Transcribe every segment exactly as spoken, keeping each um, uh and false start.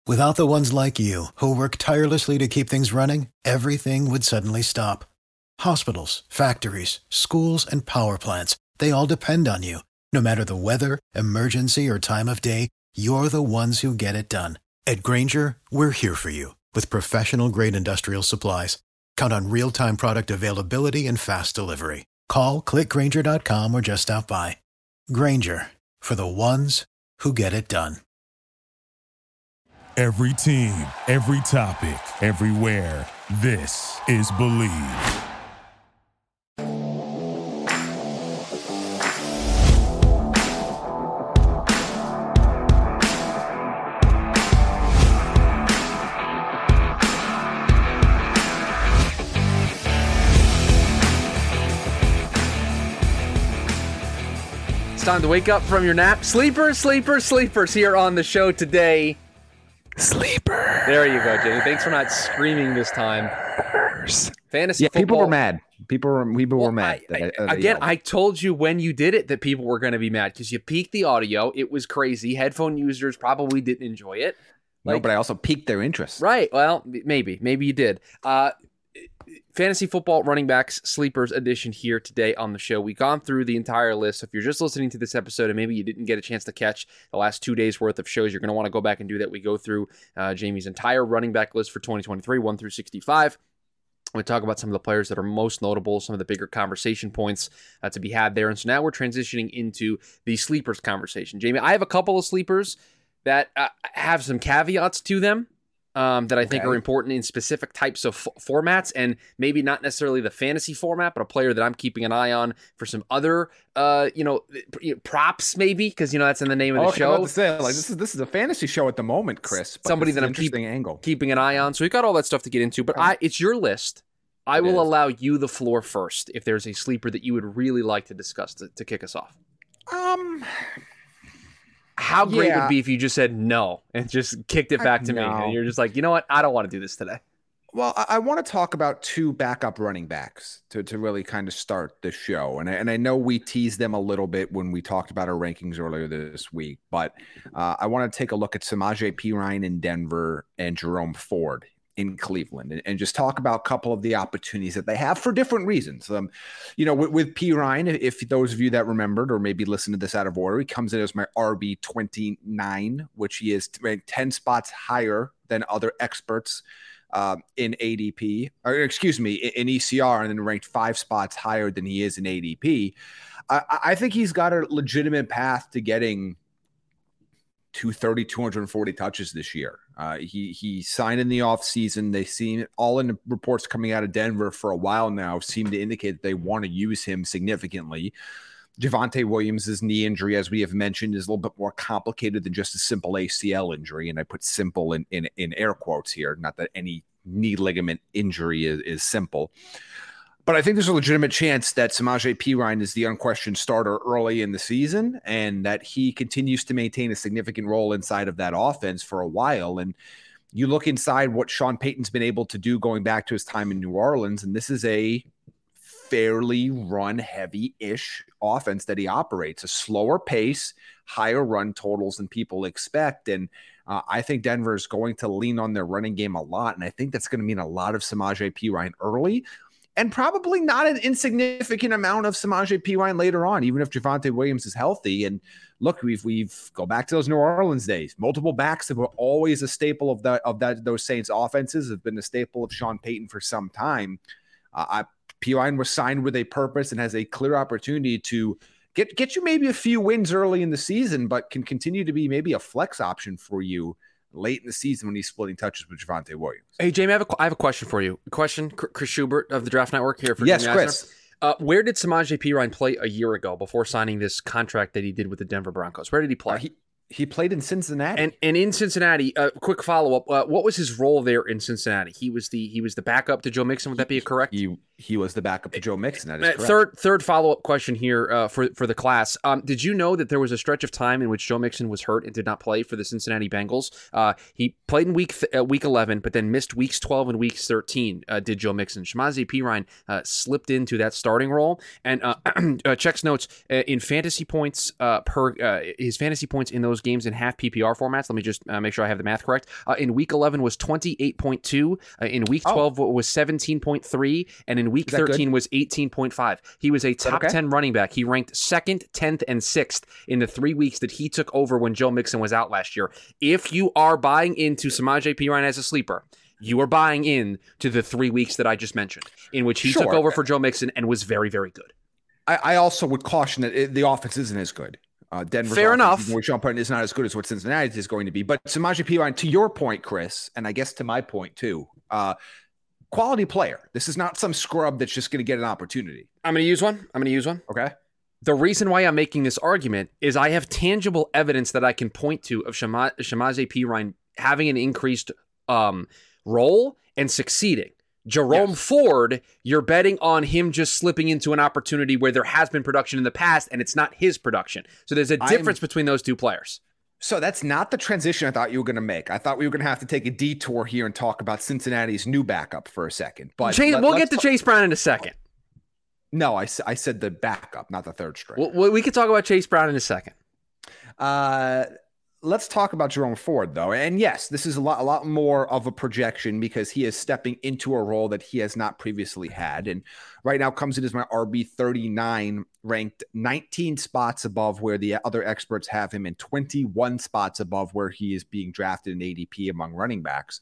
Without the ones like you, who work tirelessly to keep things running, everything would suddenly stop. Hospitals, factories, schools, and power plants, they all depend on you. No matter the weather, emergency, or time of day, you're the ones who get it done. At Grainger, we're here for you with professional-grade industrial supplies. Count on real-time product availability and fast delivery. Call, click Grainger dot com, or just stop by. Grainger, for the ones who get it done. Every team, every topic, everywhere. This is Believe. It's time to wake up from your nap. Sleepers, sleepers, sleepers here on the show today. Sleeper. There you go, Jamie. Thanks for not screaming this time. Fantasy yeah, football. people were mad. People were people well, were mad. I, I, I, again, I told you when you did it that people were going to be mad because you peaked the audio. It was crazy. Headphone users probably didn't enjoy it. Like, no, but I also piqued their interest. Right. Well, maybe. Maybe you did. Uh, Fantasy football running backs sleepers edition here today on the show. We've gone through the entire list. So if you're just listening to this episode and maybe you didn't get a chance to catch the last two days worth of shows, you're going to want to go back and do that. We go through uh, Jamie's entire running back list for twenty twenty-three, one through sixty-five. We talk about some of the players that are most notable, some of the bigger conversation points uh, to be had there. And so now we're transitioning into the sleepers conversation. Jamie, I have a couple of sleepers that uh, have some caveats to them. Um, that I think okay. are important in specific types of f- formats, and maybe not necessarily the fantasy format, but a player that I'm keeping an eye on for some other, uh, you know, props maybe, because you know that's in the name of the okay, show. I was about to say, like this is this is a fantasy show at the moment, Chris. Somebody that I'm keep, angle. keeping an eye on. So we've got all that stuff to get into, but I, it's your list. I it will is. allow you the floor first if there's a sleeper that you would really like to discuss to, to kick us off. Um. How great yeah. would it be if you just said no and just kicked it back to me, and you're just like, you know what, I don't want to do this today. Well, I, I want to talk about two backup running backs to, to really kind of start the show. And I, and I know we teased them a little bit when we talked about our rankings earlier this week, but uh, I want to take a look at Samaje Perine in Denver and Jerome Ford in Cleveland and, and just talk about a couple of the opportunities that they have for different reasons. Um, you know, with, with Perine, if those of you that remembered or maybe listened to this out of order, he comes in as my R B twenty-nine, which he is ranked ten spots higher than other experts uh, in A D P, or excuse me, in E C R, and then ranked five spots higher than he is in A D P. I, I think he's got a legitimate path to getting two thirty, two forty touches this year. Uh, he he signed in the offseason. They seem all in the reports coming out of Denver for a while now seem to indicate that they want to use him significantly. Javonte Williams' knee injury, as we have mentioned, is a little bit more complicated than just a simple A C L injury. And I put simple in, in, in air quotes here, not that any knee ligament injury is, is simple. But I think there's a legitimate chance that Samaje Perine is the unquestioned starter early in the season and that he continues to maintain a significant role inside of that offense for a while. And you look inside what Sean Payton's been able to do going back to his time in New Orleans, and this is a fairly run-heavy-ish offense that he operates, a slower pace, higher run totals than people expect. And uh, I think Denver is going to lean on their running game a lot, and I think that's going to mean a lot of Samaje Perine early, and probably not an insignificant amount of Samaje Perine later on, even if Javonte Williams is healthy. And look, we've we've go back to those New Orleans days. Multiple backs that were always a staple of that of that those Saints offenses have been a staple of Sean Payton for some time. Uh, I, Perine was signed with a purpose and has a clear opportunity to get get you maybe a few wins early in the season, but can continue to be maybe a flex option for you late in the season when he's splitting touches with Javonte Williams. Hey, Jamie, I have a, I have a question for you. A question, Chris Schubert of the Draft Network here for Yes, Jamie Chris. Uh, where did Samaje Perine play a year ago before signing this contract that he did with the Denver Broncos? Where did he play? Uh, he, he played in Cincinnati. And and in Cincinnati, uh, quick follow up. Uh, what was his role there in Cincinnati? He was the he was the backup to Joe Mixon. Would that be correct? He he was the backup to Joe Mixon. That is Uh, correct. third third follow up question here uh, for for the class. Um, did you know that there was a stretch of time in which Joe Mixon was hurt and did not play for the Cincinnati Bengals? Uh, he played in week th- uh, week eleven, but then missed weeks twelve and weeks thirteen. Uh, did Joe Mixon? Samaje Perine uh, slipped into that starting role and uh, uh, checks notes uh, in fantasy points uh, per uh, his fantasy points in those those games in half P P R formats. Let me just uh, make sure I have the math correct. Uh, in week eleven was twenty-eight point two. Uh, in week twelve oh. was seventeen point three. And in week thirteen good? was eighteen point five. He was a top okay? ten running back. He ranked second, tenth, and sixth in the three weeks that he took over when Joe Mixon was out last year. If you are buying into Samaje Perine as a sleeper, you are buying in to the three weeks that I just mentioned, in which he sure. took over for Joe Mixon and was very, very good. I, I also would caution that it, the offense isn't as good. Uh, Denver's Fair enough. Where Sean Payton is not as good as what Cincinnati is going to be. But Samaje Perine, to your point, Chris, and I guess to my point too, uh, quality player. This is not some scrub that's just going to get an opportunity. I'm going to use one. I'm going to use one. Okay. The reason why I'm making this argument is I have tangible evidence that I can point to of Shama- Samaje Perine having an increased um, role and succeeding. Jerome yes. Ford, you're betting on him just slipping into an opportunity where there has been production in the past and it's not his production. So there's a difference I'm, between those two players. So that's not the transition I thought you were going to make. I thought we were going to have to take a detour here and talk about Cincinnati's new backup for a second. But Chase, let, we'll get to t- Chase Brown in a second. No, I, I said the backup, not the third string. Well, we could talk about Chase Brown in a second. Uh, let's talk about Jerome Ford, though. And yes, this is a lot, a lot more of a projection because he is stepping into a role that he has not previously had. And right now comes in as my R B thirty-nine, ranked nineteen spots above where the other experts have him and twenty-one spots above where he is being drafted in A D P among running backs.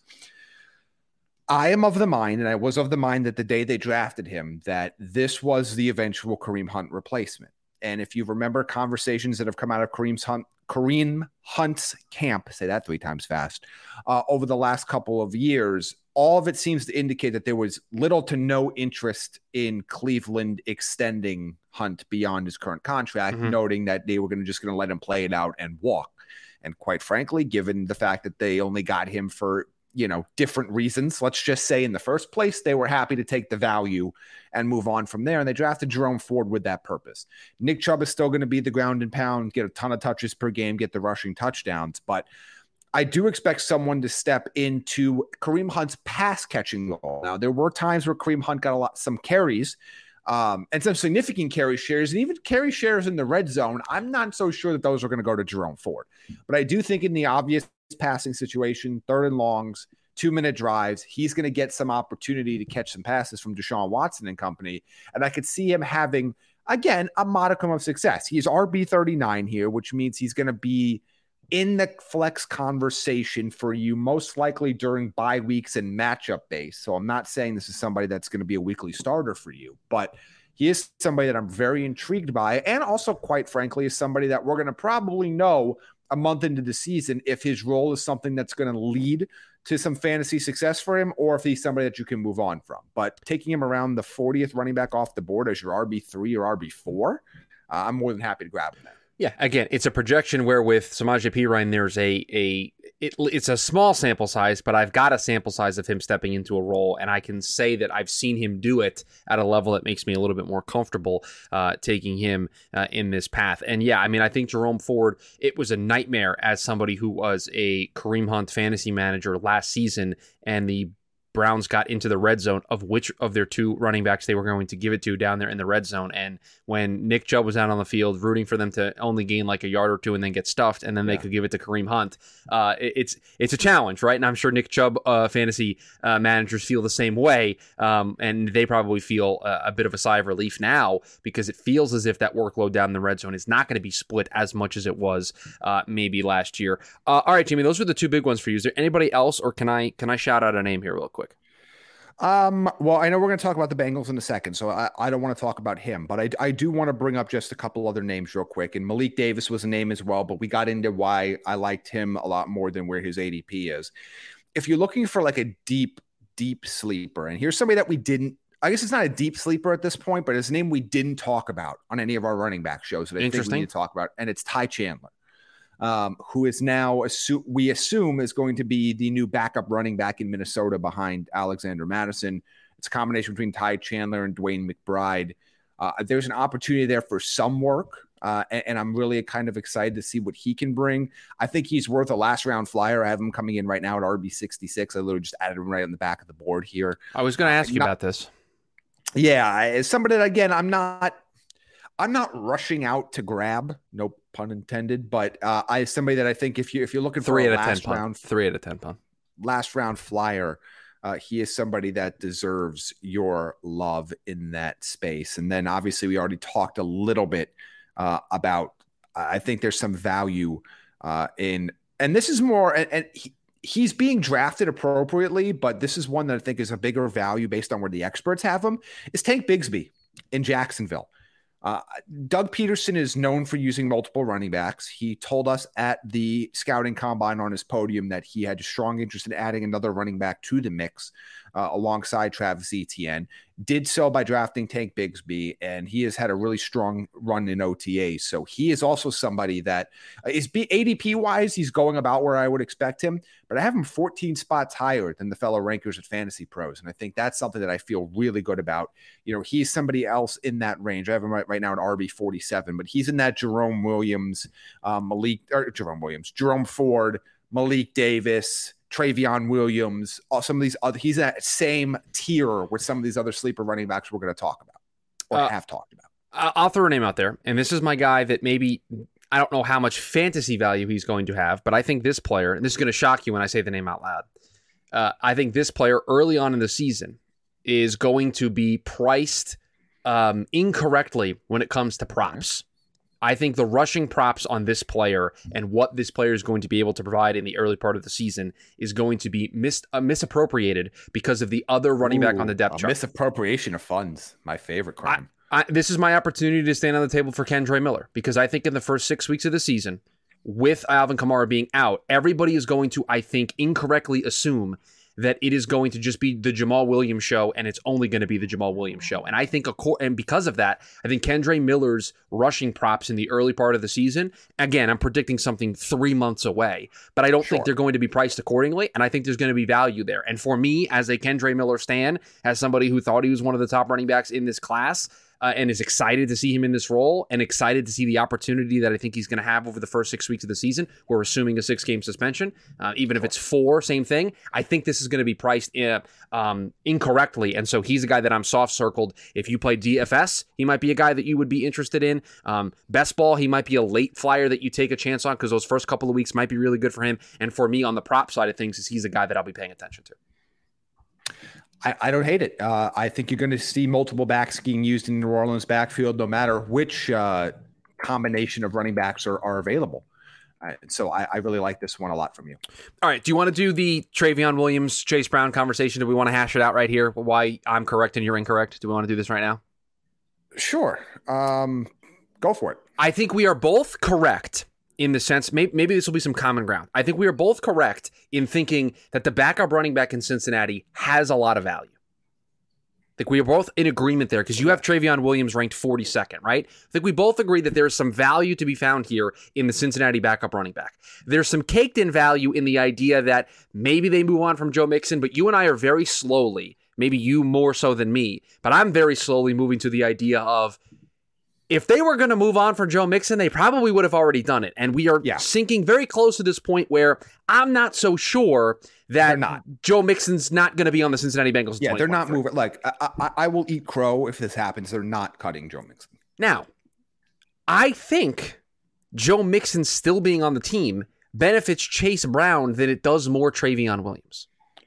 I am of the mind, and I was of the mind that the day they drafted him, that this was the eventual Kareem Hunt replacement. And if you remember conversations that have come out of Kareem's Hunt, Kareem Hunt's camp, say that three times fast, uh, over the last couple of years, all of it seems to indicate that there was little to no interest in Cleveland extending Hunt beyond his current contract, mm-hmm. noting that they were going to just going to let him play it out and walk. And quite frankly, given the fact that they only got him for, you know, different reasons, let's just say in the first place, they were happy to take the value and move on from there. And they drafted Jerome Ford with that purpose. Nick Chubb is still going to be the ground and pound, get a ton of touches per game, get the rushing touchdowns. But I do expect someone to step into Kareem Hunt's pass catching role. Now, there were times where Kareem Hunt got a lot, some carries um, and some significant carry shares and even carry shares in the red zone. I'm not so sure that those are going to go to Jerome Ford, but I do think in the obvious passing situation, third and longs, two minute drives, he's going to get some opportunity to catch some passes from Deshaun Watson and company. And I could see him having, again, a modicum of success. He's R B thirty-nine here, which means he's going to be in the flex conversation for you, most likely during bye weeks and matchup base. So I'm not saying this is somebody that's going to be a weekly starter for you, but he is somebody that I'm very intrigued by. And also, quite frankly, is somebody that we're going to probably know a month into the season if his role is something that's going to lead to some fantasy success for him, or if he's somebody that you can move on from. But taking him around the fortieth running back off the board as your R B three or R B four, uh, I'm more than happy to grab him there. Yeah, again, it's a projection where with Samaje Perine, there's a a it, it's a small sample size, but I've got a sample size of him stepping into a role, and I can say that I've seen him do it at a level that makes me a little bit more comfortable uh, taking him uh, in this path. And yeah, I mean, I think Jerome Ford, it was a nightmare as somebody who was a Kareem Hunt fantasy manager last season, and the Browns got into the red zone of which of their two running backs they were going to give it to down there in the red zone. And when Nick Chubb was out on the field rooting for them to only gain like a yard or two and then get stuffed, and then they yeah. could give it to Kareem Hunt, uh, it, it's it's a challenge, right? And I'm sure Nick Chubb uh, fantasy uh, managers feel the same way, um, and they probably feel a, a bit of a sigh of relief now because it feels as if that workload down in the red zone is not going to be split as much as it was uh, maybe last year. Uh, all right, Jimmy, those were the two big ones for you. Is there anybody else, or can I can I shout out a name here real quick? Um, well, I know we're going to talk about the Bengals in a second, so I, I don't want to talk about him, but I, I do want to bring up just a couple other names real quick. And Malik Davis was a name as well, but we got into why I liked him a lot more than where his A D P is. If you're looking for like a deep, deep sleeper, and here's somebody that we didn't, I guess it's not a deep sleeper at this point, but it's a name we didn't talk about on any of our running back shows that I think we need to talk about, and it's Ty Chandler. Um, who is now, assu- we assume, is going to be the new backup running back in Minnesota behind Alexander Mattison. It's a combination between Ty Chandler and Dwayne McBride. Uh, there's an opportunity there for some work, uh, and, and I'm really kind of excited to see what he can bring. I think he's worth a last-round flyer. I have him coming in right now at R B sixty-six. I literally just added him right on the back of the board here. I was going to ask uh, you not, about this. Yeah, as somebody that, again, I'm not – I'm not rushing out to grab, no pun intended, but uh, I somebody that I think if you if you're looking three for a out of last ten round, pun. three out of ten pun. last round flyer, uh, he is somebody that deserves your love in that space. And then obviously we already talked a little bit uh, about. I think there's some value uh, in, and this is more, and, and he, he's being drafted appropriately, but this is one that I think is a bigger value based on where the experts have him, is Tank Bigsby in Jacksonville. Uh, Doug Peterson is known for using multiple running backs. He told us at the scouting combine on his podium that he had a strong interest in adding another running back to the mix uh, alongside Travis Etienne. Did so by drafting Tank Bigsby, and he has had a really strong run in O T As. So he is also somebody that uh, is B- A D P-wise, he's going about where I would expect him, but I have him fourteen spots higher than the fellow rankers at Fantasy Pros, and I think that's something that I feel really good about. You know, he's somebody else in that range. I have him right, right now at R B forty-seven, but he's in that Jerome Williams, um, Malik, or Jerome Williams, Jerome Ford, Malik Davis, Travion Williams, some of these other, he's that same tier with some of these other sleeper running backs we're going to talk about or uh, have talked about. I'll throw a name out there, and this is my guy that maybe, I don't know how much fantasy value he's going to have, but I think this player, and this is going to shock you when I say the name out loud, uh, I think this player early on in the season is going to be priced um, incorrectly when it comes to props. I think the rushing props on this player and what this player is going to be able to provide in the early part of the season is going to be mis- uh, misappropriated because of the other running Ooh, back on the depth chart. Misappropriation of funds, my favorite crime. I, I, this is my opportunity to stand on the table for Kendre Miller, because I think in the first six weeks of the season, with Alvin Kamara being out, everybody is going to, I think, incorrectly assume that it is going to just be the Jamal Williams show, and it's only going to be the Jamal Williams show. And I think, a cor- and because of that, I think Kendre Miller's rushing props in the early part of the season, again, I'm predicting something three months away, but I don't sure. think they're going to be priced accordingly, and I think there's going to be value there. And for me, as a Kendre Miller stan, as somebody who thought he was one of the top running backs in this class, Uh, and is excited to see him in this role and excited to see the opportunity that I think he's going to have over the first six weeks of the season. We're assuming a six-game suspension. Uh, even if it's four, same thing. I think this is going to be priced in, um, incorrectly, and so he's a guy that I'm soft-circled. If you play D F S, he might be a guy that you would be interested in. Um, best ball, he might be a late flyer that you take a chance on because those first couple of weeks might be really good for him. And for me, on the prop side of things, is he's a guy that I'll be paying attention to. I, I don't hate it. Uh, I think you're going to see multiple backs being used in New Orleans backfield, no matter which uh, combination of running backs are, are available. Uh, so I, I really like this one a lot from you. All right. Do you want to do the Travion Williams, Chase Brown conversation? Do we want to hash it out right here? Why I'm correct and you're incorrect? Do we want to do this right now? Sure. Um, go for it. I think we are both correct. In the sense, maybe, maybe this will be some common ground. I think we are both correct in thinking that the backup running back in Cincinnati has a lot of value. I think we are both in agreement there because you have Travion Williams ranked forty-second, right? I think we both agree that there is some value to be found here in the Cincinnati backup running back. There's some caked in value in the idea that maybe they move on from Joe Mixon, but you and I are very slowly, maybe you more so than me, but I'm very slowly moving to the idea of if they were going to move on from Joe Mixon, they probably would have already done it. And we are yeah. sinking very close to this point where I'm not so sure that not. Joe Mixon's not going to be on the Cincinnati Bengals. Yeah, they're not moving. Like, I, I, I will eat crow if this happens. They're not cutting Joe Mixon. Now, I think Joe Mixon still being on the team benefits Chase Brown than it does more Travion Williams.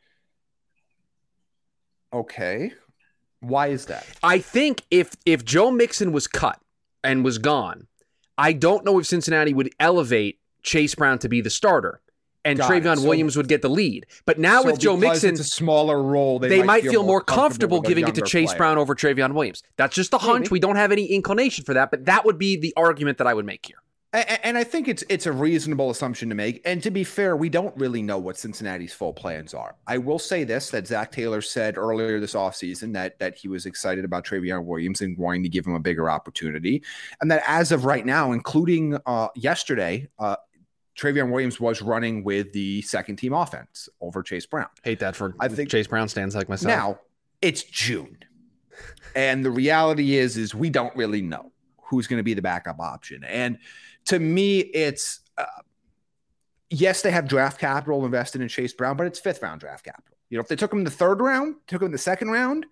Okay. Why is that? I think if if Joe Mixon was cut and was gone, I don't know if Cincinnati would elevate Chase Brown to be the starter, and Got Travion so, Williams would get the lead. But now so with Joe Mixon, it's a smaller role. They, they might, might feel, feel more comfortable, comfortable giving it to Chase player. Brown over Travion Williams. That's just a hunch. Maybe. We don't have any inclination for that, but that would be the argument that I would make here. And, and I think it's it's a reasonable assumption to make. And to be fair, we don't really know what Cincinnati's full plans are. I will say this, that Zach Taylor said earlier this offseason that, that he was excited about Travion Williams and wanting to give him a bigger opportunity. And that as of right now, including uh, yesterday, uh, Travion Williams was running with the second team offense over Chase Brown. Hate that for I think Chase Brown stands like myself. Now, it's June. And the reality is, is we don't really know who's going to be the backup option. And to me, it's, uh, yes, they have draft capital invested in Chase Brown, but it's fifth round draft capital. You know, if they took him in the third round, took him in the second round,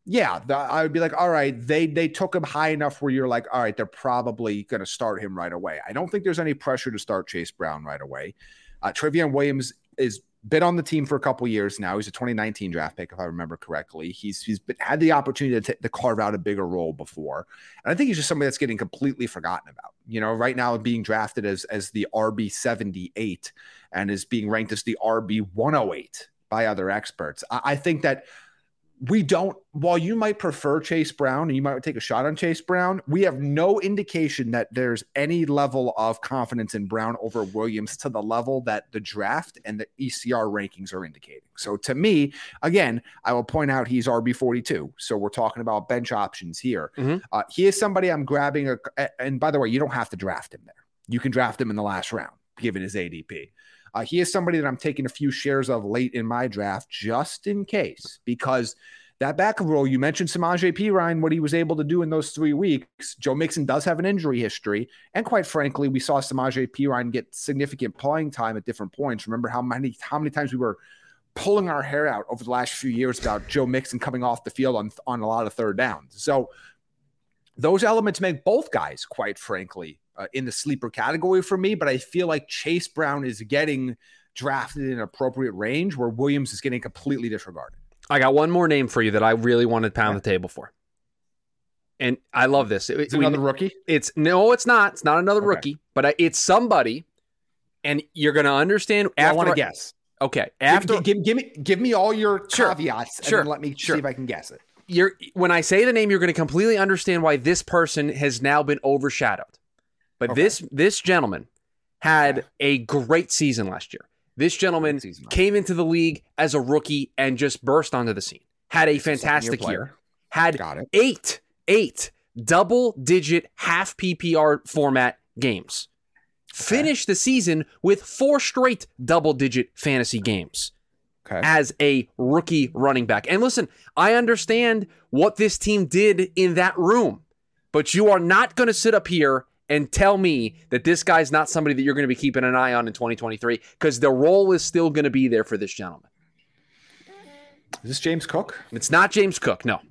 yeah, the, I would be like, all right, they they took him high enough where you're like, all right, they're probably going to start him right away. I don't think there's any pressure to start Chase Brown right away. Uh, Trevion Williams is been on the team for a couple years now. He's a twenty nineteen draft pick, if I remember correctly. He's he's been, had the opportunity to, t- to carve out a bigger role before, and I think he's just somebody that's getting completely forgotten about. You know, right now being drafted as as the R B seventy-eight and is being ranked as the R B one oh eight by other experts. I, I think that. We don't, while you might prefer Chase Brown and you might take a shot on Chase Brown, we have no indication that there's any level of confidence in Brown over Williams to the level that the draft and the E C R rankings are indicating. So to me, again, I will point out he's R B forty-two. So we're talking about bench options here. Mm-hmm. Uh, he is somebody I'm grabbing. A, and by the way, you don't have to draft him there. You can draft him in the last round, given his A D P. Uh, he is somebody that I'm taking a few shares of late in my draft just in case, because that backup role, you mentioned Samaje Perine, what he was able to do in those three weeks. Joe Mixon does have an injury history. And quite frankly, we saw Samaje Perine get significant playing time at different points. Remember how many, how many times we were pulling our hair out over the last few years about Joe Mixon coming off the field on, on a lot of third downs. So those elements make both guys, quite frankly, Uh, in the sleeper category for me, but I feel like Chase Brown is getting drafted in an appropriate range where Williams is getting completely disregarded. I got one more name for you that I really want to pound the table for. And I love this. It, is it another rookie? It's no, it's not. It's not another okay. rookie, but it's somebody, and you're going to understand. Well, after I want to guess. Okay. After give, give, give me, give me all your sure, caveats and sure, then let me sure. see if I can guess it. You're when I say the name, you're going to completely understand why this person has now been overshadowed. But okay. this this gentleman had okay. a great season last year. This gentleman came into the league as a rookie and just burst onto the scene. Had a fantastic year. Had eight, eight double-digit half P P R format games. Okay. Finished the season with four straight double-digit fantasy games okay. as a rookie running back. And listen, I understand what this team did in that room, but you are not going to sit up here and tell me that this guy's not somebody that you're going to be keeping an eye on in twenty twenty-three, because the role is still going to be there for this gentleman. Is this James Cook? It's not James Cook, no.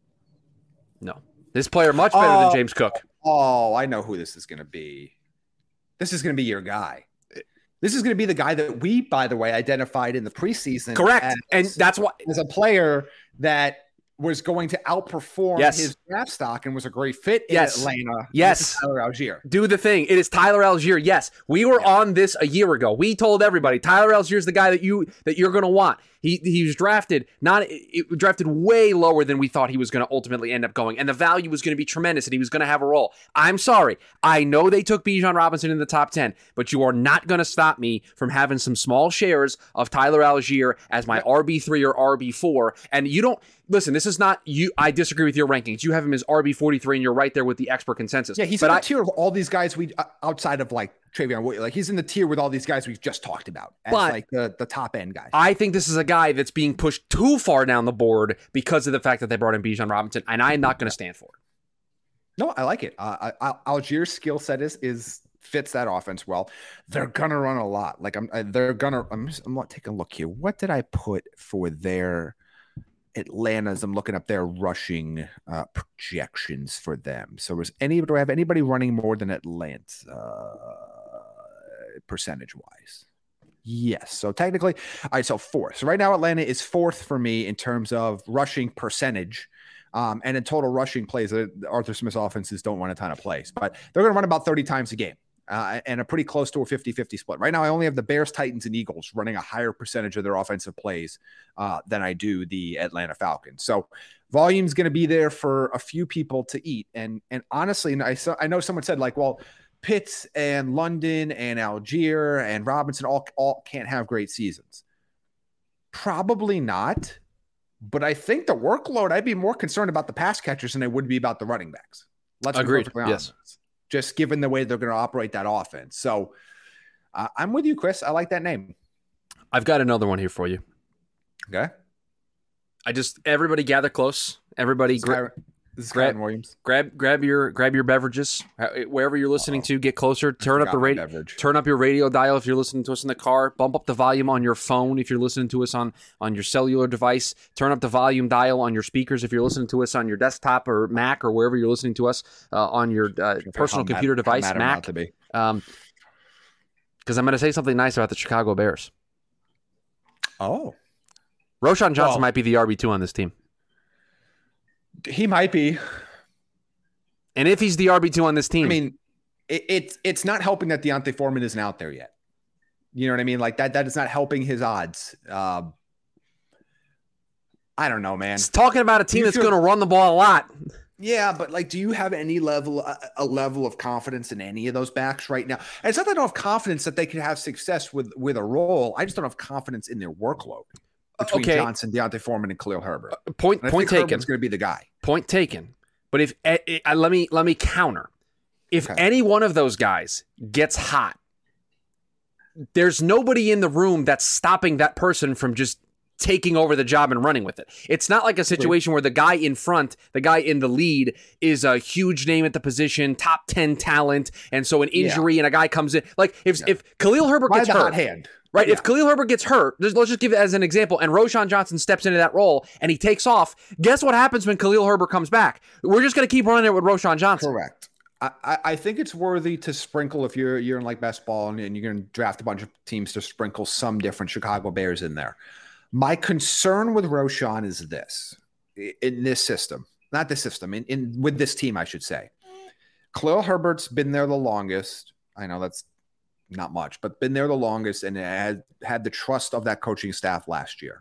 No. This player much better oh, than James Cook. Oh, I know who this is going to be. This is going to be your guy. This is going to be the guy that we, by the way, identified in the preseason. Correct. As, and that's why as a player that was going to outperform yes. his draft stock and was a great fit in yes. Atlanta. Yes. Tyler Algier. Do the thing. It is Tyler Algier. Yes. We were yeah. on this a year ago. We told everybody Tyler Algier is the guy that you that you're going to want. He he was drafted not it, drafted way lower than we thought he was going to ultimately end up going, and the value was going to be tremendous, and he was going to have a role. I'm sorry. I know they took Bijan Robinson in the top ten, but you are not going to stop me from having some small shares of Tyler Algier as my R B three or R B four, and you don't listen. This is not you. I disagree with your rankings. You have him as R B forty-three, and you're right there with the expert consensus. Yeah, he's but in the I, tier of all these guys we uh, outside of like Trevion Williams. Like he's in the tier with all these guys we've just talked about as but like the, the top end guys. I think this is a guy that's being pushed too far down the board because of the fact that they brought in Bijan Robinson, and I'm not going to stand for it. No, I like it. Uh, I, Algier's skill set is is fits that offense well. They're gonna run a lot. Like I'm, they're gonna. I'm. Just, I'm not taking a look here. What did I put for their Atlanta's? I'm looking up their rushing uh, projections for them. So is any do I have anybody running more than Atlanta uh, percentage wise? Yes. So technically, all right. So fourth. So right now, Atlanta is fourth for me in terms of rushing percentage. Um, and in total rushing plays, uh, Arthur Smith's offenses don't run a ton of plays, but they're going to run about thirty times a game uh, and a pretty close to a fifty-fifty split. Right now, I only have the Bears, Titans, and Eagles running a higher percentage of their offensive plays uh, than I do the Atlanta Falcons. So volume's going to be there for a few people to eat. And and honestly, and I, saw, I know someone said like, well, Pitts and London and Algier and Robinson all, all can't have great seasons. Probably not. But I think the workload, I'd be more concerned about the pass catchers than I would be about the running backs. Let's Agreed. be perfectly honest. Yes. Just given the way they're going to operate that offense. So uh, I'm with you, Chris. I like that name. I've got another one here for you. Okay. I just, everybody gather close. Everybody. Sky, This is grab, Kyren Williams. Grab grab your grab your beverages wherever you're listening Uh-oh. to. Get closer. Turn up the radio. Turn up your radio dial if you're listening to us in the car. Bump up the volume on your phone if you're listening to us on, on your cellular device. Turn up the volume dial on your speakers if you're listening to us on your desktop or Mac or wherever you're listening to us uh, on your uh, personal computer mad, device, Mac. To be. Um, because I'm going to say something nice about the Chicago Bears. Oh, Roschon Johnson well, might be the R B two on this team. He might be. And if he's the R B two on this team. I mean, it, it's it's not helping that D'Onta Foreman isn't out there yet. You know what I mean? Like that that is not helping his odds. Uh, I don't know, man. It's talking about a team that's feel, going to run the ball a lot. Yeah, but like, do you have any level a, a level of confidence in any of those backs right now? And it's not that I don't have confidence that they could have success with with a role. I just don't have confidence in their workload between okay. Johnson, D'Onta Foreman, and Khalil Herbert. Uh, point and I point think taken. Herbert's going to be the guy. Point taken. But if uh, uh, let me let me counter. If Okay. any one of those guys gets hot, there's nobody in the room that's stopping that person from just taking over the job and running with it. It's not like a situation where the guy in front, the guy in the lead, is a huge name at the position, top ten talent, and so an injury Yeah. and a guy comes in. Like if Yeah. if Khalil Herbert By gets the hurt, hot hand. right? Yeah. If Khalil Herbert gets hurt, just- let's just give it as an example, and Roschon Johnson steps into that role and he takes off. Guess what happens when Khalil Herbert comes back? We're just going to keep running it with Roschon Johnson. Correct. I, I I think it's worthy to sprinkle if you're you're in like best ball and, and you're going to draft a bunch of teams to sprinkle some different Chicago Bears in there. My concern with Roschon is this in this system, not this system, in, in with this team, I should say. Khalil Herbert's been there the longest. I know that's not much, but been there the longest and had had the trust of that coaching staff last year.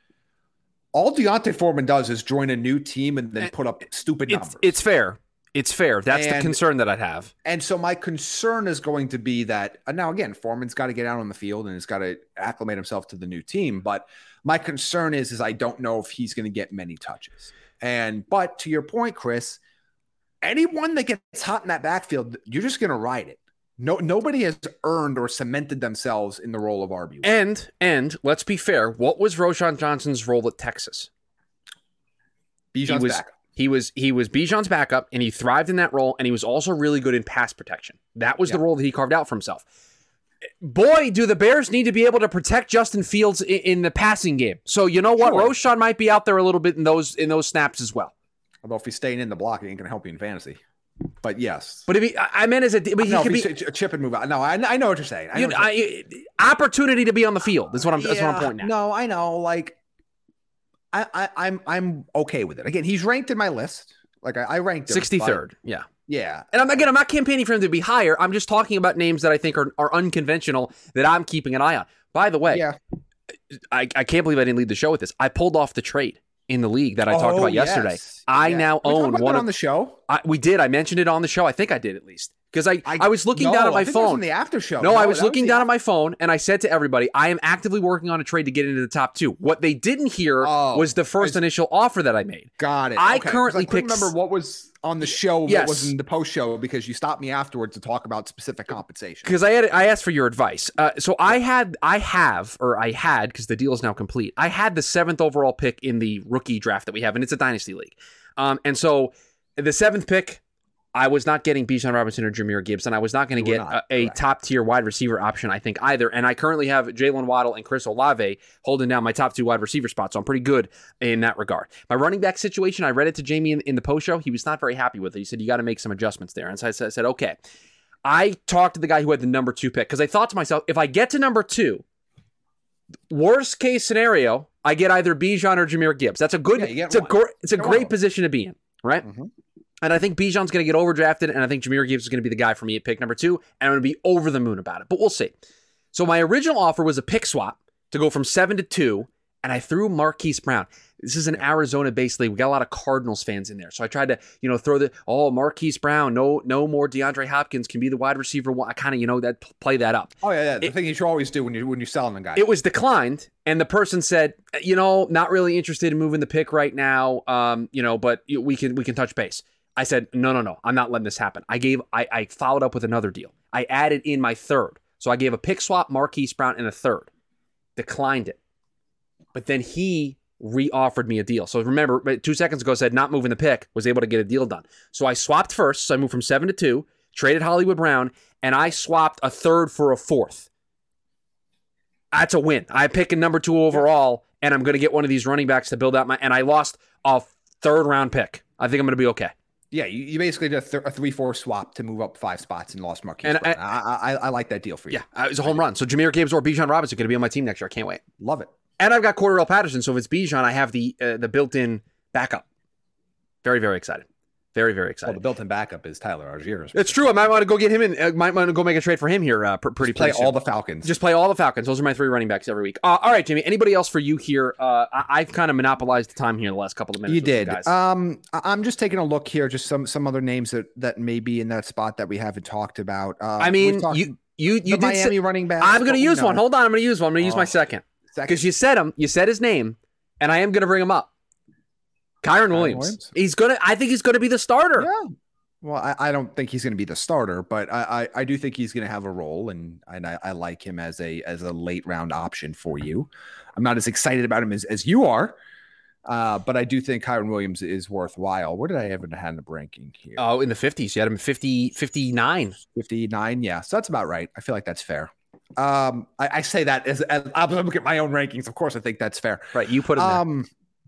All D'Onta Foreman does is join a new team and then put up stupid It's, numbers. it's fair. It's fair. That's the And- concern that I'd have. And so my concern is going to be that uh, now again, Foreman's got to get out on the field and he's got to acclimate himself to the new team. But my concern is, is I don't know if he's going to get many touches. And but to your point, Chris, anyone that gets hot in that backfield, you're just going to ride it. No, nobody has earned or cemented themselves in the role of R B one. And and let's be fair. What was Roschon Johnson's role at Texas? Bijan's he was backup. he was he was Bijan's backup, and he thrived in that role. And he was also really good in pass protection. That was Yeah. the role that he carved out for himself. Boy, do the Bears need to be able to protect Justin Fields in, in the passing game. So you know what, Sure. Roschon might be out there a little bit in those in those snaps as well. Although if he's staying in the block, he ain't going to help you in fantasy. But yes. But if he, I I meant as a, but he no, could if be. he's a chip and move out. No, I, I know what you're saying. I know You what know, you're saying. I, opportunity to be on the field. That's what I'm. That's what I'm Yeah, pointing at. No, I know. Like, I, I, I'm, I'm okay with it. Again, he's ranked in my list. Like, I, I ranked him. sixty-third. Yeah. but- Yeah. And I'm, again, I'm not campaigning for him to be higher. I'm just talking about names that I think are, are unconventional that I'm keeping an eye on. By the way, Yeah. I, I can't believe I didn't lead the show with this. I pulled off the trade in the league that I talked Oh, about yesterday. yes. I Yeah. now We talked own about one that of on the show. I, we did. I mentioned it on the show. I think I did at least because I, I, was looking no, down at I my think it was phone. in the after show. No, I was that looking the down at after- my phone and I said to everybody, I am actively working on a trade to get into the top two. What they didn't hear Oh, was the first I- initial offer that I made. Got it. I Okay, 'cause currently I couldn't pick- remember what was on the show, Yes. what was in the post show, because you stopped me afterwards to talk about specific compensation. Because I had I asked for your advice. Uh, so I had I have or I had because the deal is now complete. I had the seventh overall pick in the rookie draft that we have, and it's a dynasty league. Um, and so the seventh pick, I was not getting Bijan Robinson or Jahmyr Gibbs, and I was not going to You get were a, not, a correct. top tier wide receiver option. I think either. And I currently have Jalen Waddle and Chris Olave holding down my top two wide receiver spots, so I'm pretty good in that regard. My running back situation, I read it to Jamie in, in the post show. He was not very happy with it. He said you got to make some adjustments there, and so I said, I said okay. I talked to the guy who had the number two pick because I thought to myself, if I get to number two, worst case scenario, I get either Bijan or Jahmyr Gibbs. That's a good. Yeah, you get it's a one. gr- it's a You get great one. position to be in, right? Mhm. And I think Bijan's going to get overdrafted, and I think Jahmyr Gibbs is going to be the guy for me at pick number two, and I'm going to be over the moon about it. But we'll see. So my original offer was a pick swap to go from seven to two, and I threw Marquise Brown. This is an Arizona-based league. We got a lot of Cardinals fans in there, so I tried to, you know, throw the oh Marquise Brown, no, no more DeAndre Hopkins can be the wide receiver one. I kind of, you know, that play that up. Oh yeah, yeah. The It- thing you should always do when you when you're selling a guy. It was declined, and the person said, you know, not really interested in moving the pick right now. Um, you know, but we can we can touch base. I said, no, no, no, I'm not letting this happen. I gave, I, I followed up with another deal. I added in my third. So I gave a pick swap, Marquise Brown, and a third. Declined it. But then he re-offered me a deal. So remember, two seconds ago I said not moving the pick, was able to get a deal done. So I swapped first, so I moved from seven to two, traded Hollywood Brown, and I swapped a third for a fourth. That's a win. I pick a number two overall, and I'm going to get one of these running backs to build out my, and I lost a third round pick. I think I'm going to be okay. Yeah, you, you basically did a, th- a three four swap to move up five spots and lost Marquise. And I, I, I, I, I like that deal for you. Yeah, it was a home run. So Jahmyr Gibbs or Bijan Robinson going to be on my team next year. I can't wait. Love it. And I've got Cordarrelle Patterson, so if it's Bijan, I have the uh, the built-in backup. Very, very excited. Very, very excited. Well, the built-in backup is Tyler Algier. It's true. I might want to go get him in. I might want to go make a trade for him here. Uh, pr- pretty Just play pretty all soon. the Falcons. Just play all the Falcons. Those are my three running backs every week. Uh, all right, Jimmy. Anybody else for you here? Uh, I- I've kind of monopolized the time here the last couple of minutes. You with did. guys. Um, I- I'm just taking a look here. Just some some other names that that may be in that spot that we haven't talked about. Uh, I mean, we've talked- you you you the did. Miami Say, running back. I'm going to use one. Hold on. I'm going to use one. I'm going to use Oh, my second Second. because you said him. You said his name, and I am going to bring him up. Kyron Williams. Williams? He's gonna. I think he's going to be the starter. Yeah. Well, I, I don't think he's going to be the starter, but I, I, I do think he's going to have a role, and and I, I like him as a as a late round option for you. I'm not as excited about him as, as you are, uh, but I do think Kyron Williams is worthwhile. Where did I ever have the ranking here? Oh, in the fifties. You had him fifty, fifty-nine. fifty-nine. Yeah, so that's about right. I feel like that's fair. Um, I, I say that as, as I'm looking at my own rankings. Of course, I think that's fair. Right. You put him there. Um,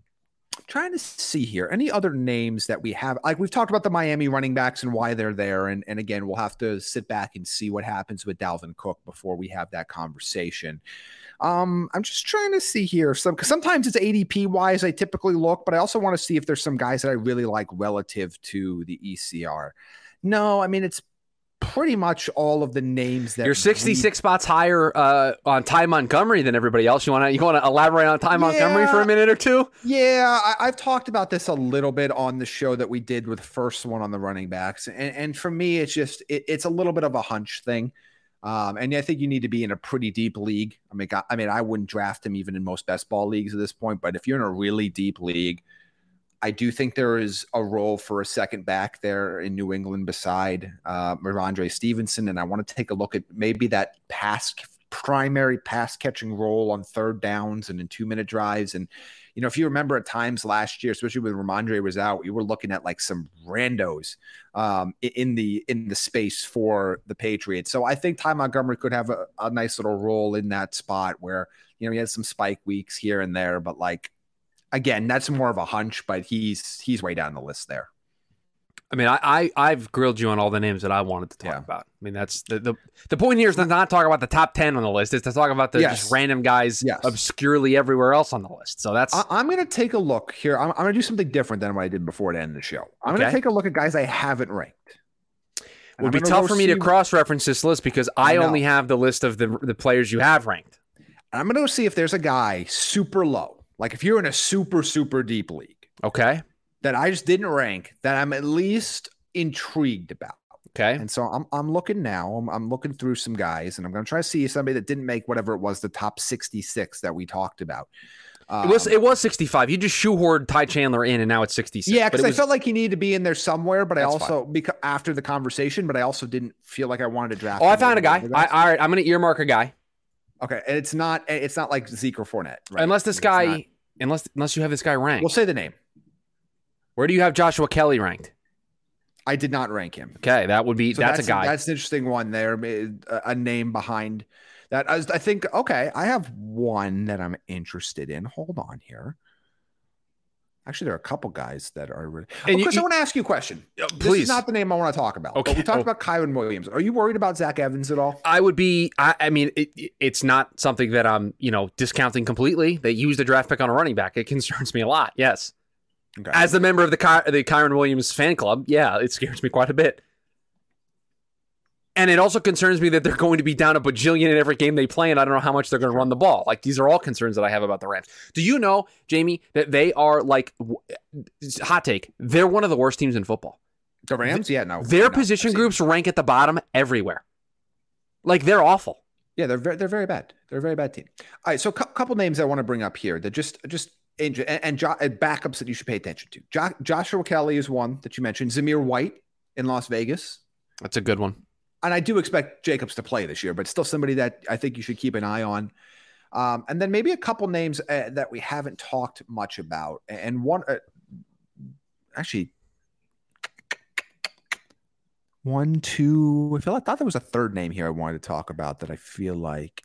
trying to see here any other names that we have. Like we've talked about the Miami running backs and why they're there, and and again, we'll have to sit back and see what happens with Dalvin Cook before we have that conversation. Um, I'm just trying to see here. Some because sometimes it's A D P wise, I typically look, but I also want to see if there's some guys that I really like relative to the E C R. No, I mean it's pretty much all of the names that you're sixty-six we, spots higher uh, on Ty Montgomery than everybody else. You want to you want to elaborate on Ty yeah, Montgomery for a minute or two? Yeah, I, I've talked about this a little bit on the show that we did with the first one on the running backs, and, and for me, it's just it, it's a little bit of a hunch thing. Um, and I think you need to be in a pretty deep league. I mean, I, I mean, I wouldn't draft him even in most best ball leagues at this point, but if you're in a really deep league, I do think there is a role for a second back there in New England beside uh, Ramondre Stevenson. And I want to take a look at maybe that pass primary pass catching role on third downs and in two minute drives. And, you know, if you remember at times last year, especially when Ramondre was out, you were looking at like some randos um, in the, in the space for the Patriots. So I think Ty Montgomery could have a, a nice little role in that spot where, you know, he has some spike weeks here and there, but like, again, that's more of a hunch, but he's he's way down the list there. I mean, I, I I've grilled you on all the names that I wanted to talk yeah. about. I mean, that's the, the the point here is not to talk about the top ten on the list. It's to talk about the yes. just random guys yes. obscurely everywhere else on the list. So that's. I, I'm going to take a look here. I'm, I'm going to do something different than what I did before to end the show. I'm okay. going to take a look at guys I haven't ranked. It would be tough for me to cross-reference this list because I, I only have the list of the the players you have ranked. And I'm going to go see if there's a guy super low. Like if you're in a super, super deep league. Okay. That I just didn't rank, that I'm at least intrigued about. Okay. And so I'm I'm looking now. I'm, I'm looking through some guys, and I'm going to try to see somebody that didn't make whatever it was, the top sixty-six that we talked about. Um, it was it was sixty-five. You just shoehorned Ty Chandler in, and now it's sixty-six. Yeah, because I was, felt like he needed to be in there somewhere, but I also because after the conversation, but I also didn't feel like I wanted to draft. Oh, I found a guy. I, all right, I'm going to earmark a guy. Okay, and it's not it's not like Zeke or Fournette, right? Unless this guy, not, unless unless you have this guy ranked. We'll say the name. Where do you have Joshua Kelly ranked? I did not rank him. Okay, that would be so that's, that's a guy. That's an interesting one there. A, a name behind that. I, was, I think. Okay, I have one that I'm interested in. Hold on here. Actually, there are a couple guys that are. Really... Oh, Chris, you, I want to ask you a question. Uh, this please. is not the name I want to talk about. Okay. But we talked oh. about Kyron Williams. Are you worried about Zach Evans at all? I would be. I, I mean, it, it's not something that I'm, you know, discounting completely. They used a draft pick on a running back. It concerns me a lot. Yes. Okay. As a member of the Ky- the Kyron Williams fan club, yeah, it scares me quite a bit. And it also concerns me that they're going to be down a bajillion in every game they play, and I don't know how much they're going to run the ball. Like, these are all concerns that I have about the Rams. Do you know, Jamie, that they are like, hot take, they're one of the worst teams in football. The Rams? Yeah, no. Their no, position groups rank at the bottom everywhere. Like, they're awful. Yeah, they're very, they're very bad. They're a very bad team. All right, so a cu- couple names I want to bring up here that just just and, and, jo- and backups that you should pay attention to. Jo- Joshua Kelly is one that you mentioned. Zamir White in Las Vegas. That's a good one. And I do expect Jacobs to play this year, but still somebody that I think you should keep an eye on. Um, and then maybe a couple names uh, that we haven't talked much about. And one, uh, actually, one, two, I feel I thought there was a third name here I wanted to talk about that I feel like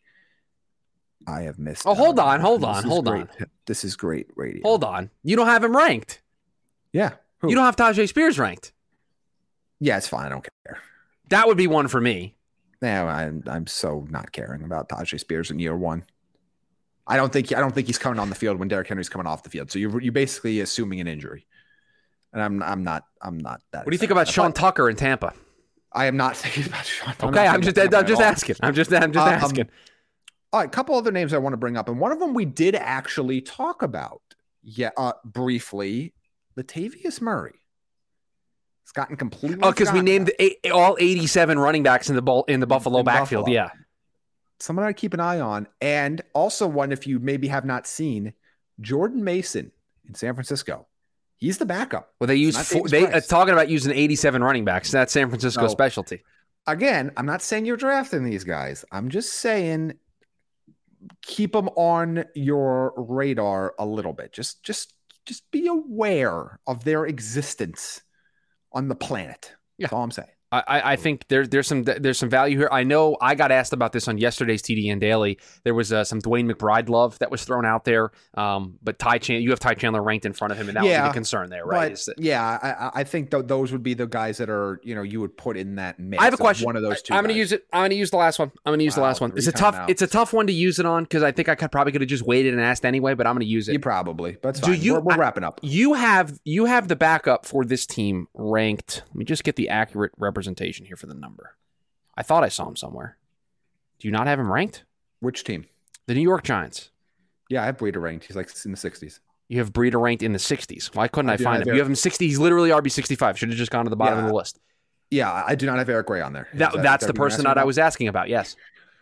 I have missed. Oh, hold on, hold This on, is hold great. on. This is great radio. Hold on. You don't have him ranked. Yeah. Who? You don't have Tajay Spears ranked. Yeah, it's fine. I don't care. That would be one for me. Yeah, I'm I'm so not caring about Tajay Spears in year one. I don't think I don't think he's coming on the field when Derrick Henry's coming off the field. So you're you're basically assuming an injury, and I'm I'm not I'm not that. What do you think about Sean Tucker in Tampa? I am not thinking about Sean. I'm Okay, not I'm just thinking I'm about just him at all. asking. I'm just I'm just Um, asking. All right, a couple other names I want to bring up, and one of them we did actually talk about, yeah, uh, briefly. Latavius Murray. It's gotten completely. Oh, because we forgotten named about. eight, all eighty-seven running backs in the ball in the Buffalo in backfield. Buffalo. Yeah. Someone I'd keep an eye on, and also one if you maybe have not seen, Jordan Mason in San Francisco. He's the backup. Well, they use not four, Davis they uh, Price. talking about using eighty-seven running backs. That's San Francisco No. specialty. Again, I'm not saying you're drafting these guys. I'm just saying keep them on your radar a little bit. Just, just, just be aware of their existence on the planet. Yeah. That's all I'm saying. I, I think there's there's some there's some value here. I know I got asked about this on yesterday's T D N Daily. There was uh, some Dwayne McBride love that was thrown out there, um, but Ty Chan- you have Ty Chandler ranked in front of him, and that Yeah, would be the concern there, right? But Is that- yeah, I, I think th- those would be the guys that are, you know, you would put in that mix. I have a of question. One of those two. I'm going to guys. use it. I'm going to use the last one. I'm going to use the Wow, last one. It's a three tough. timeouts. It's a tough one to use it on because I think I could probably could have just waited and asked anyway. But I'm going to use it. You probably, but it's Do fine. you- we're, we're I- wrapping up. You have you have the backup for this team ranked. Let me just get the accurate representation here for the number. I thought I saw him somewhere. Do you not have him ranked? Which team? The New York Giants. Yeah, I have Breeder ranked. He's like in the sixties. You have Breeder ranked in the sixties. Why couldn't I I, do find have him? You have him sixty. He's literally R B sixty-five. Should have just gone to the bottom Yeah. of the list. Yeah, I do not have Eric Gray on there. Is That, that- that's is the that what you're person asking that I about? was asking about. Yes.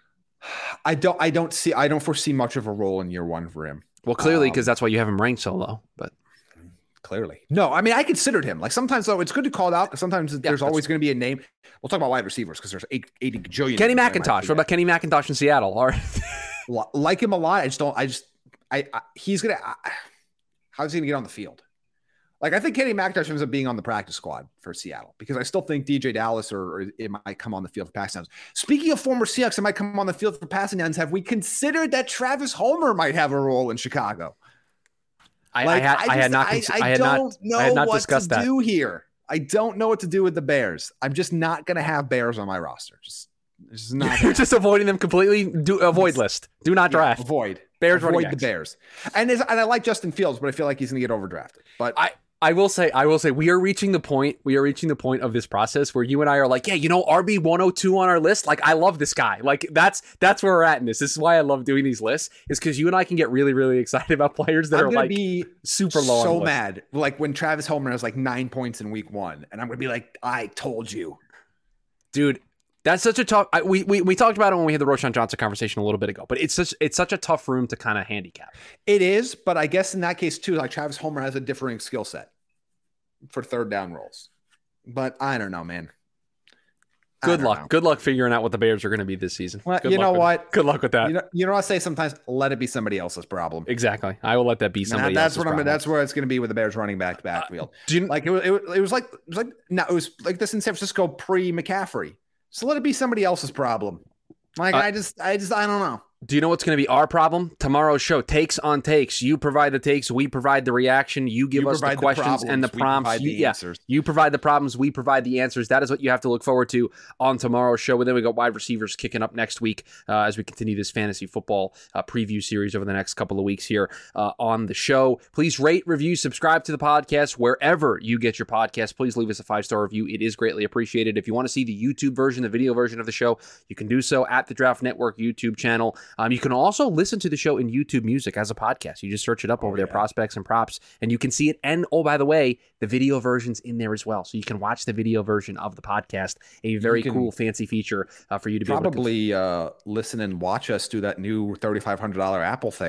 I don't. I don't see. I don't foresee much of a role in year one for him. Well, clearly Um, because that's why you have him ranked so low. But Clearly, no. I mean, I considered him. Like sometimes, though, it's good to call it out because sometimes there's that's- always going to be a name. We'll talk about wide receivers because there's eight, eighty gajillion. Kenny names I might McIntosh. What forget. about Kenny McIntosh in Seattle? All right. Li- like him a lot. I just don't. I just. I. I he's gonna. I, how's he gonna get on the field? Like I think Kenny McIntosh ends up being on the practice squad for Seattle because I still think D J Dallas or, or it might come on the field for passing downs. Speaking of former Seahawks, it might come on the field for passing downs. Have we considered that Travis Homer might have a role in Chicago? I, Like, I, had, I, just- had not. I, cons- I I had don't not. know I had not what discussed to that. do here. I don't know what to do with the Bears. I'm just not going to have Bears on my roster. Just, it's just not. You're just avoiding them completely. Do avoid list. Do not Yeah, draft. avoid Bears running avoid the backs. Bears. And it's, and I like Justin Fields, but I feel like he's going to get overdrafted. But I, I will say, I will say, we are reaching the point. We are reaching the point of this process where you and I are like, yeah, you know, R B one oh two on our list. Like, I love this guy. Like, that's that's where we're at in this. This is why I love doing these lists. Is because you and I can get really, really excited about players that I'm are gonna like be super low. on the so list. mad. Like when Travis Homer has like nine points in week one, and I'm gonna be like, I told you. Dude. That's such a tough. I, we, we we talked about it when we had the Roshan Johnson conversation a little bit ago. But it's such it's such a tough room to kind of handicap. It is, but I guess in that case too, like Travis Homer has a differing skill set for third down rolls. But I don't know, man. I Good don't luck. know. Good luck figuring out what the Bears are going to be this season. Well, Good you luck know with- what? Good luck with that. You know, you know what I say sometimes? Let it be somebody else's problem. Exactly. I will let that be And somebody that- that's else's what I'm. problem. That's where it's going to be with the Bears running back backfield. Do you, Like it was, it was, it was like it was like no, it was like this in San Francisco pre McCaffrey. So let it be somebody else's problem. Like Uh, I just, I just, I don't know. Do you know what's going to be our problem? Tomorrow's show, takes on takes. You provide the takes, we provide the reaction. You give You us the provide the questions and the problems, we prompts. provide You, the yeah, answers. you provide the problems, we provide the answers. That is what you have to look forward to on tomorrow's show. And then we got wide receivers kicking up next week uh, as we continue this fantasy football uh, preview series over the next couple of weeks here uh, on the show. Please rate, review, subscribe to the podcast wherever you get your podcast. Please leave us a five-star review. It is greatly appreciated. If you want to see the YouTube version, the video version of the show, you can do so at the Draft Network YouTube channel. Um, you can also listen to the show in YouTube Music as a podcast. You just search it up over there, yeah. Prospects and Props, and you can see it. And oh, by the way, the video version's in there as well. So you can watch the video version of the podcast. A very can cool, fancy feature uh, for you to be able to Probably uh, listen and watch us do that new thirty-five hundred dollars Apple thing.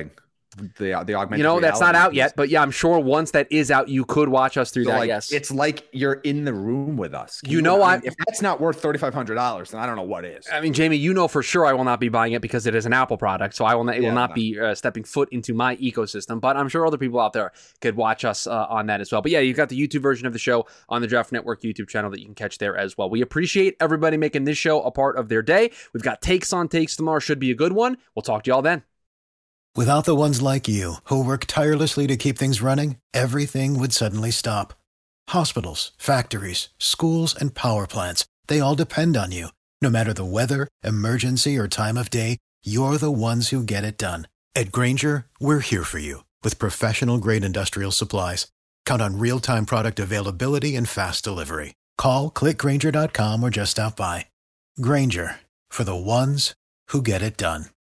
the the augmented. You know, that's not out piece. yet, but yeah, I'm sure once that is out, you could watch us through So that. like, yes, it's like you're in the room with us. Can You know, I I- mean, if that's not worth thirty-five hundred dollars, then I don't know what is. I mean, Jamie, you know for sure I will not be buying it because it is an Apple product, so I will not, it Yeah, will not no. be uh, stepping foot into my ecosystem. But I'm sure other people out there could watch us uh, on that as well. But yeah, you've got the YouTube version of the show on the Draft Network YouTube channel that you can catch there as well. We appreciate everybody making this show a part of their day. We've got takes on takes tomorrow. Should be a good one. We'll talk to y'all then. Without the ones like you, who work tirelessly to keep things running, everything would suddenly stop. Hospitals, factories, schools, and power plants, they all depend on you. No matter the weather, emergency, or time of day, you're the ones who get it done. At Grainger, we're here for you with professional-grade industrial supplies. Count on real-time product availability and fast delivery. Call, click Grainger dot com, or just stop by. Grainger, for the ones who get it done.